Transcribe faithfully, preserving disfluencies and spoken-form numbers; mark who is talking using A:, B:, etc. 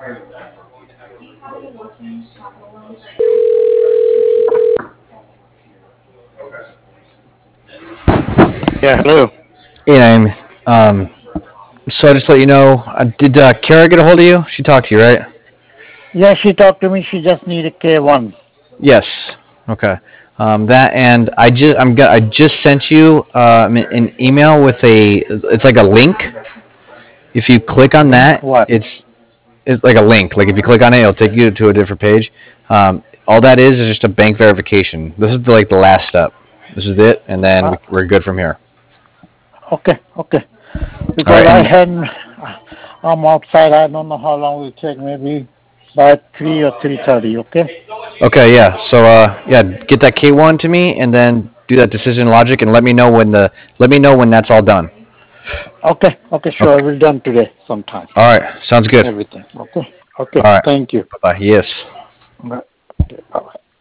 A: Yeah, hello.
B: Hey, Naomi. Um, so I just let you know, uh, did uh, Kara get a hold of you? She talked to you, right?
A: Yeah, she talked to me. She just need a K one.
B: Yes. Okay. Um, that and I just I'm go- I just sent you um, an email with a it's like a link. If you click on
A: Link
B: that,
A: what?
B: it's it's like a link. Like if you click on it, it'll take you to a different page. Um, all that is is just a bank verification. This is the, like the last step. This is it, and then
A: Uh,
B: we, we're good from here.
A: okay, okay.
B: All
A: Because
B: right.
A: I
B: And
A: had, I'm outside. I don't know how long it will take. Maybe by three or three thirty. Okay.
B: okay, yeah. So uh, yeah, get that K one to me, and then do that decision logic, and let me know when the let me know when that's all done.
A: Okay, okay, sure. I
B: Okay.
A: will done today sometime.
B: All right. Sounds good.
A: Everything. Okay, okay.
B: All right.
A: Thank you.
B: Bye bye. Yes.
A: Bye. Okay, bye.